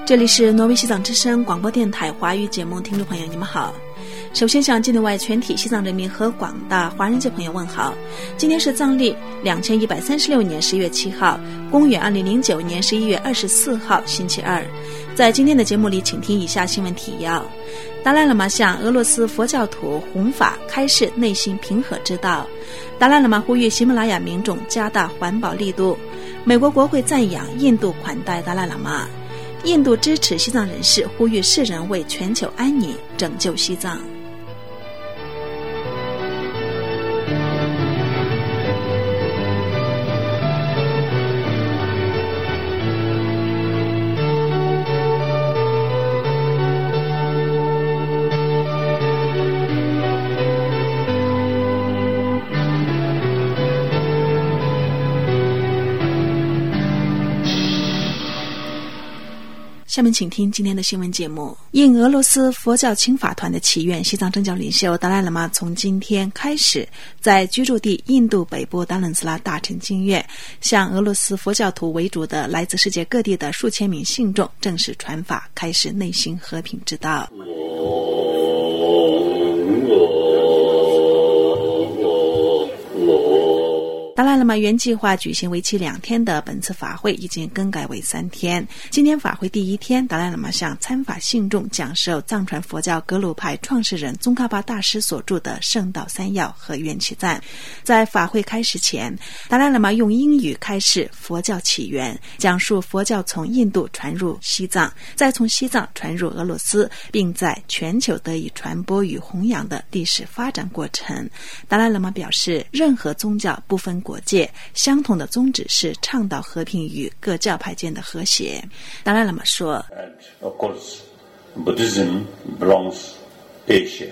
这里是挪威西藏之声广播电台华语节目，听众朋友你们好。首先向境内外全体西藏人民和广大华人界朋友问好。今天是藏历2136年10月7号，公元2009年11月24号，星期二。在今天的节目里，请听以下新闻提要。达赖喇嘛向俄罗斯佛教徒弘法，开示内心平和之道。达赖喇嘛呼吁喜马拉雅民众加大环保力度。美国国会赞扬印度款待达赖喇嘛。印度支持西藏人士，呼吁世人为全球安宁拯救西藏。下面请听今天的新闻节目。应俄罗斯佛教青法团的祈愿，西藏政教领袖达赖喇嘛从今天开始在居住地印度北部达兰斯拉大臣经院，向俄罗斯佛教徒为主的来自世界各地的数千名信众正式传法，开示内心和平之道。达赖喇嘛原计划举行为期2天的本次法会已经更改为3天。今天法会第一天，达赖喇嘛向参法信众讲授藏传佛教格鲁派创始人宗喀巴大师所著的《圣道三要》和缘起赞。在法会开始前，达赖喇嘛用英语开示佛教起源，讲述佛教从印度传入西藏，再从西藏传入俄罗斯，并在全球得以传播与弘扬的历史发展过程。达赖喇嘛表示，任何宗教不分国界，相同的宗旨是倡导和平与各教派间的和谐。达赖喇嘛说 And of course, Buddhism belongs to Asia.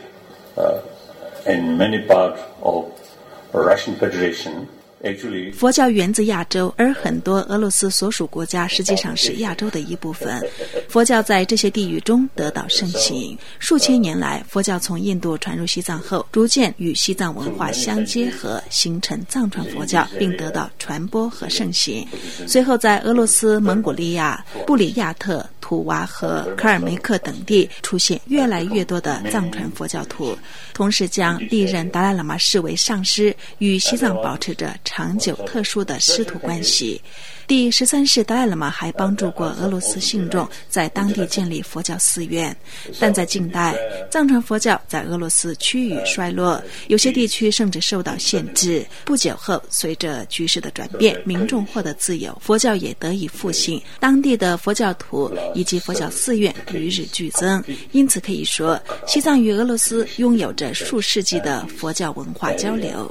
In many parts of Russian Federation, 佛教源自亚洲，而很多俄罗斯所属国家实际上是亚洲的一部分。佛教在这些地域中得到盛行。数千年来，佛教从印度传入西藏后，逐渐与西藏文化相结合，形成藏传佛教，并得到传播和盛行。随后在俄罗斯、蒙古利亚、布里亚特、土娃和科尔梅克等地出现越来越多的藏传佛教徒，同时将历任达赖喇嘛视为上师，与西藏保持着长久特殊的师徒关系。第13世达赖喇嘛还帮助过俄罗斯信众在当地建立佛教寺院，但在近代，藏传佛教在俄罗斯趋于衰落，有些地区甚至受到限制。不久后，随着局势的转变，民众获得自由，佛教也得以复兴，当地的佛教徒以及佛教寺院与日俱增。因此可以说，西藏与俄罗斯拥有着数世纪的佛教文化交流。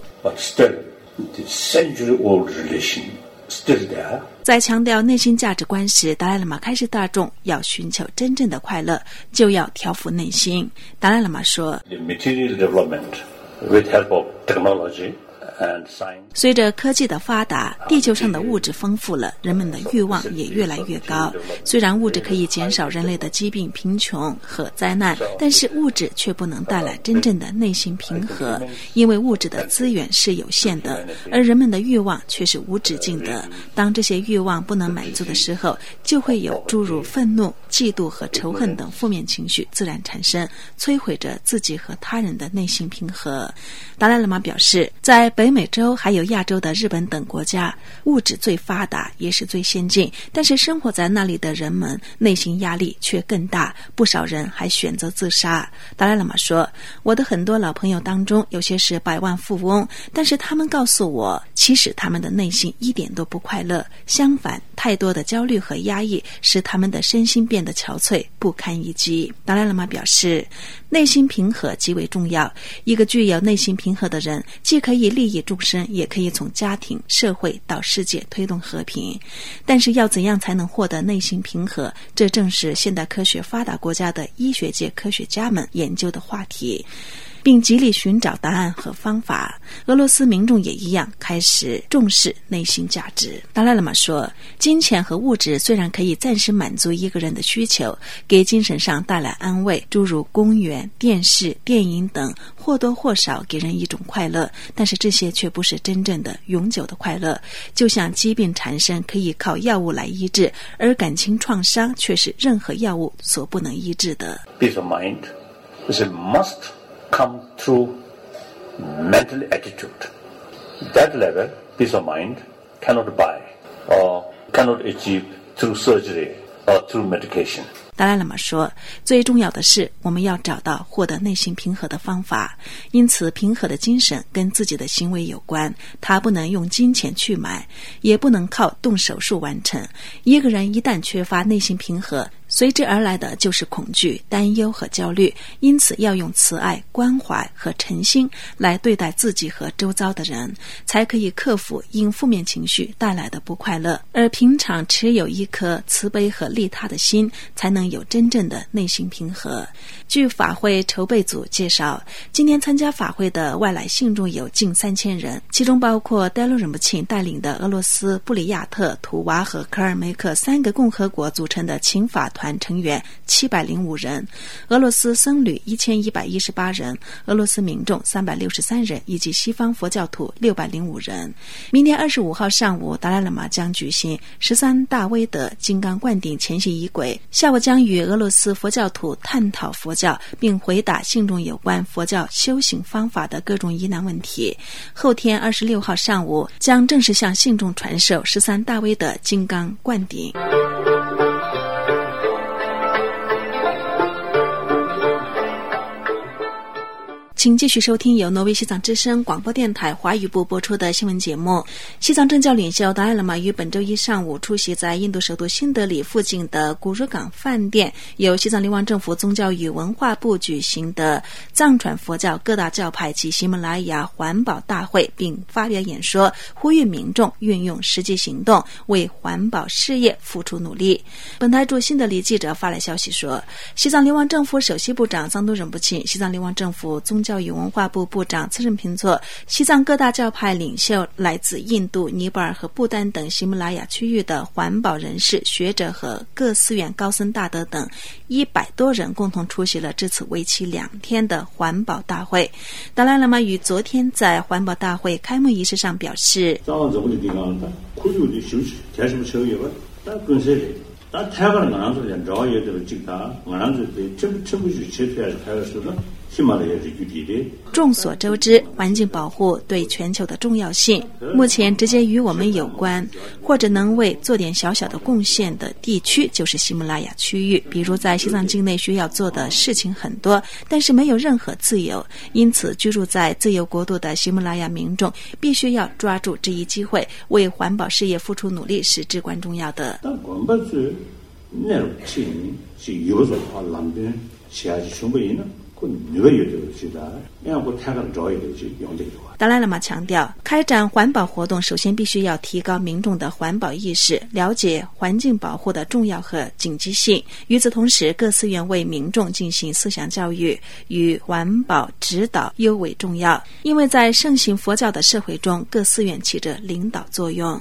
The century-old relation still there. 在强调内心价值观时，达赖喇嘛开示大众要寻求真正的快乐，就要调伏内心。达赖喇嘛说 The material development with help of technology and science. 随着科技的发达，地球上的物质丰富了，人们的欲望也越来越高。虽然物质可以减少人类的疾病、贫穷和灾难，但是物质却不能带来真正的内心平和，因为物质的资源是有限的，而人们的欲望却是无止境的。当这些欲望不能满足的时候，就会有诸如愤怒、嫉妒和仇恨等负面情绪自然产生，摧毁着自己和他人的内心平和。达赖喇嘛表示，在北美洲还有亚洲的日本等国家，物质最发达也是最先进，但是生活在那里的人们内心压力却更大，不少人还选择自杀。达赖喇嘛说，我的很多老朋友当中，有些是百万富翁，但是他们告诉我，其实他们的内心一点都不快乐，相反，太多的焦虑和压抑使他们的身心变得憔悴，不堪一击。达赖喇嘛表示，内心平和极为重要，一个具有内心平和的人，既可以利益众生，也可以从家庭、社会到世界推动和平。但是要怎样才能获得内心平和，这正是现代科学发达国家的医学界科学家们研究的话题。 并极力寻找答案和方法。俄罗斯民众也一样开始重视内心价值。达赖喇嘛说，金钱和物质虽然可以暂时满足一个人的需求，给精神上带来安慰，诸如公园、电视、电影等或多或少给人一种快乐，但是这些却不是真正的永久的快乐。就像疾病缠身可以靠药物来医治，而感情创伤却是任何药物所不能医治的。 Peace of mind is a must come through mental attitude. That level, peace of mind cannot buy or cannot achieve through surgery or through medication. 达赖喇嘛说，最重要的是我们要找到获得内心平和的方法，因此平和的精神跟自己的行为有关，它不能用金钱去买，也不能靠动手术完成。一个人一旦缺乏内心平和，随之而来的就是恐惧、担忧和焦虑，因此要用慈爱、关怀和诚心来对待自己和周遭的人，才可以克服因负面情绪带来的不快乐。而平常持有一颗慈悲和利他的心，才能有真正的内心平和。据法会筹备组介绍，今年参加法会的外来信众有近3000人，其中包括戴洛仁波切带领的俄罗斯布里亚特、图瓦和科尔梅克3个共和国组成的勤法团成员705人，俄罗斯僧侣1118人，俄罗斯民众363人，以及西方佛教徒605人。明年25号上午，达赖喇嘛将举行13大威德金刚灌顶前行仪轨，下午将与俄罗斯佛教徒探讨佛教，并回答信众有关佛教修行方法的各种疑难问题。后天26号上午将正式向信众传授13大威德金刚灌顶。请继续收听由挪威西藏之声广播电台华语部播出的新闻节目。西藏政教领袖达赖喇嘛于本周一上午出席在印度首都新德里附近的古如港饭店，由西藏联邦政府宗教与文化部举行的藏传佛教各大教派及喜马拉雅环保大会，并发表演说，呼吁民众运用实际行动为环保事业付出努力。本台驻新德里记者发来消息说，西藏联邦政府首席部长桑多仁波切、西藏联邦政府宗教与文化部部长次仁平措、西藏各大教派领袖、来自印度、尼泊尔和不丹等喜马拉雅区域的环保人士、学者和各寺院高僧大德等100多人共同出席了这次为期2天的环保大会。达赖喇嘛于昨天在环保大会开幕仪式上表示，众所周知，环境保护对全球的重要性，目前直接与我们有关或者能为做点小小的贡献的地区就是喜马拉雅区域。比如在西藏境内需要做的事情很多，但是没有任何自由，因此居住在自由国度的喜马拉雅民众必须要抓住这一机会，为环保事业付出努力是至关重要的。达赖喇嘛强调，开展环保活动首先必须要提高民众的环保意识，了解环境保护的重要和紧急性。与此同时，各寺院为民众进行思想教育与环保指导尤为重要，因为在盛行佛教的社会中，各寺院起着领导作用。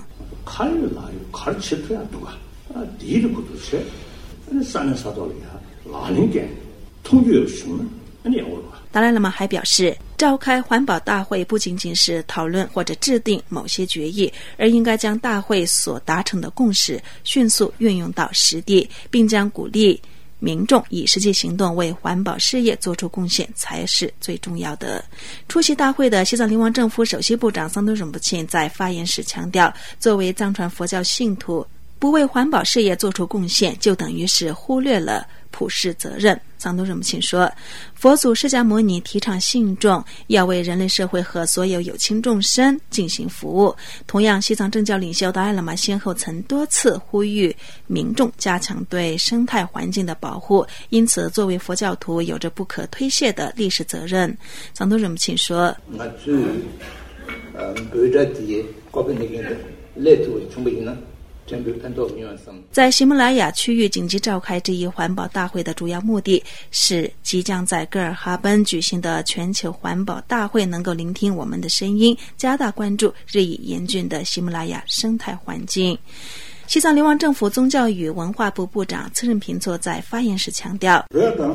达赖喇嘛还表示，召开环保大会不仅仅是讨论或者制定某些决议，而应该将大会所达成的共识迅速运用到实地，并将鼓励民众以实际行动为环保事业做出贡献才是最重要的。出席大会的西藏联邦政府首席部长桑多仁波切在发言时强调，作为藏传佛教信徒，不为环保事业做出贡献，就等于是忽略了普世责任。桑多仁波切说，佛祖释迦牟尼提倡信众要为人类社会和所有有情众生进行服务。同样，西藏政教领袖达赖喇嘛先后曾多次呼吁民众加强对生态环境的保护，因此作为佛教徒有着不可推卸的历史责任。桑多仁波切说， 在喜马拉雅区域紧急召开这一环保大会的主要目的是即将在戈尔哈奔举行的全球环保大会能够聆听我们的声音，加大关注日益严峻的喜马拉雅生态环境。西藏流亡政府宗教与文化部部长次仁平措在发言时强调，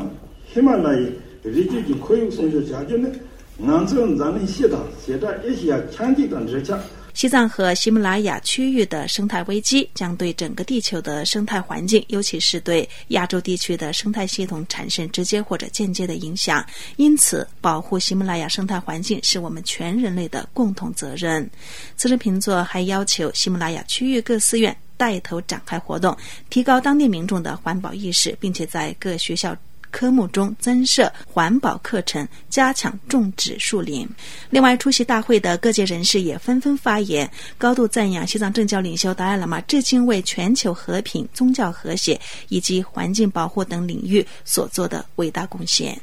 西藏和喜马拉雅区域的生态危机将对整个地球的生态环境，尤其是对亚洲地区的生态系统产生直接或者间接的影响，因此保护喜马拉雅生态环境是我们全人类的共同责任。次仁平措还要求喜马拉雅区域各寺院带头展开活动，提高当地民众的环保意识，并且在各学校科目中增设环保课程，加强种植树林。另外，出席大会的各界人士也纷纷发言，高度赞扬西藏政教领袖达赖喇嘛至今为全球和平、宗教和谐以及环境保护等领域所做的伟大贡献。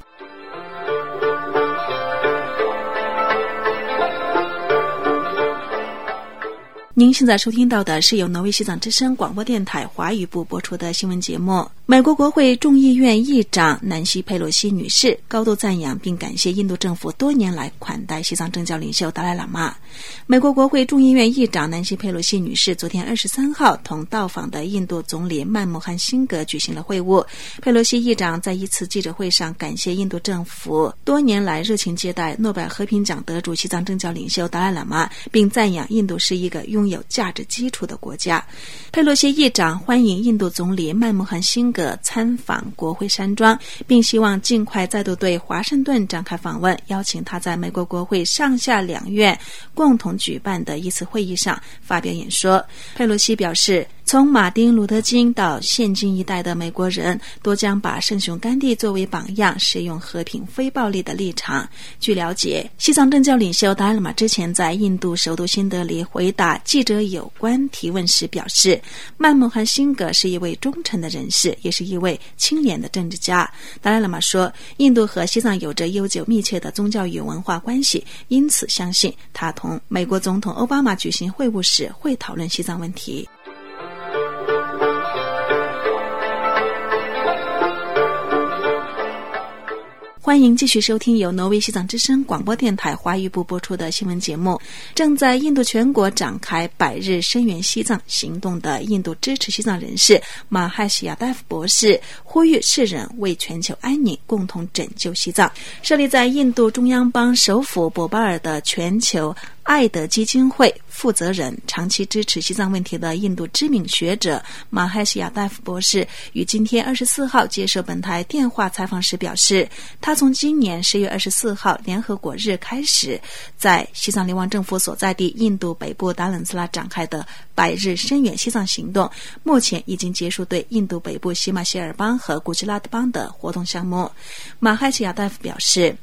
您现在收听到的是由挪威西藏之声广播电台华语部播出的新闻节目。美国国会众议院议长南希·佩洛西女士高度赞扬并感谢印度政府多年来款待西藏政教领袖达赖喇嘛。美国国会众议院议长南希·佩洛西女士昨天23号同到访的印度总理曼穆罕辛格举行了会晤。佩洛西议长在一次记者会上感谢印度政府多年来热情接待诺贝尔和平奖得主西藏政教领袖达赖喇嘛，并赞扬印度是一个拥有价值基础的国家。佩洛西议长欢迎印度总理曼穆罕辛格参访国会山庄，并希望尽快再度对华盛顿展开访问，邀请他在美国国会上下两院共同举办的一次会议上发表演说。佩洛西表示，从马丁·路德·金到现今一代的美国人都将把圣雄甘地作为榜样，使用和平非暴力的立场。据了解，西藏政教领袖达赖喇嘛之前在印度首都新德里回答记者有关提问时表示，曼穆罕辛格是一位忠诚的人士，也是一位清廉的政治家。达赖喇嘛说，印度和西藏有着悠久密切的宗教与文化关系，因此相信他同美国总统奥巴马举行会晤时会讨论西藏问题。欢迎继续收听由挪威西藏之声广播电台华语部播出的新闻节目。正在印度全国展开百日声援西藏行动的印度支持西藏人士马哈西亚戴夫博士呼吁世人为全球安宁共同拯救西藏。设立在印度中央邦首府博巴尔的全球爱德基金会负责人、长期支持西藏问题的印度知名学者马哈西亚戴夫博士于今天24号接受本台电话采访时表示，他从今年10月24号联合国日开始，在西藏流亡政府所在地印度北部达冷斯拉展开的百日声援西藏行动，目前已经结束对印度北部喜马歇尔邦和古吉拉特邦的活动项目。马哈西亚戴夫表示，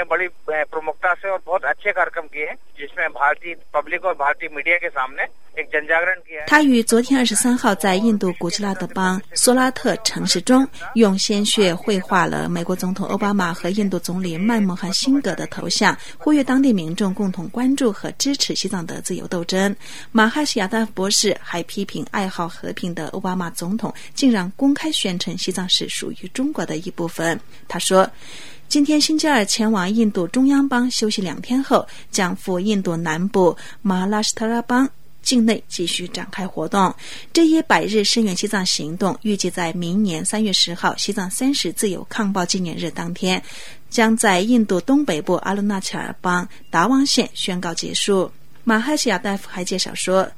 他于昨天23号在印度古吉拉特邦索拉特城市中用鲜血绘画了美国总统奥巴马和印度总理曼穆罕辛格的头像，呼吁当地民众共同关注和支持西藏的自由斗争。马哈西亚戴夫博士还批评爱好和平的奥巴马总统竟然公开宣称西藏是属于中国的一部分。他说，今天星期二前往印度中央邦休息2天后，将赴印度南部马拉什特拉邦境内继续展开活动。这一百日声援西藏行动预计在明年3月10号西藏30自由抗暴纪念日当天，将在印度东北部阿鲁纳恰尔邦达旺县宣告结束。马哈西亚戴夫还介绍说，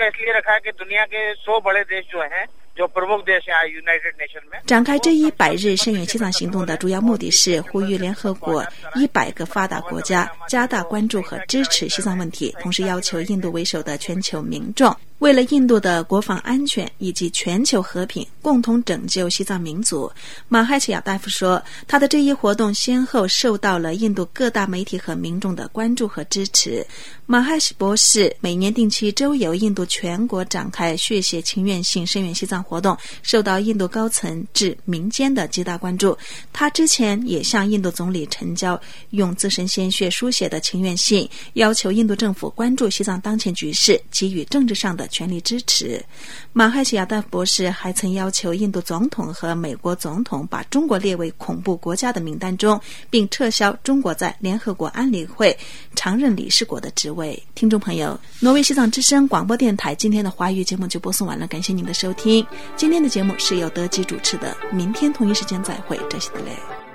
展开这一百日声援西藏行动的主要目的是呼吁联合国100个发达国家加大关注和支持西藏问题，同时要求印度为首的全球民众为了印度的国防安全以及全球和平，共同拯救西藏民族。马哈西亚戴夫说，他的这一活动先后受到了印度各大媒体和民众的关注和支持。马哈西博士每年定期周游印度全国展开血血情愿性声援西藏活动，受到印度高层至民间的极大关注。他之前也向印度总理陈交用自身鲜血书写的情愿信，要求印度政府关注西藏当前局势，给予政治上的的全力支持。马海西亚达博士还曾要求印度总统和美国总统把中国列为恐怖国家的名单中，并撤销中国在联合国安理会常任理事国的职位。听众朋友，挪威西藏之声广播电台今天的华语节目就播送完了，感谢您的收听。今天的节目是由德基主持的，明天同一时间再会，这些的嘞。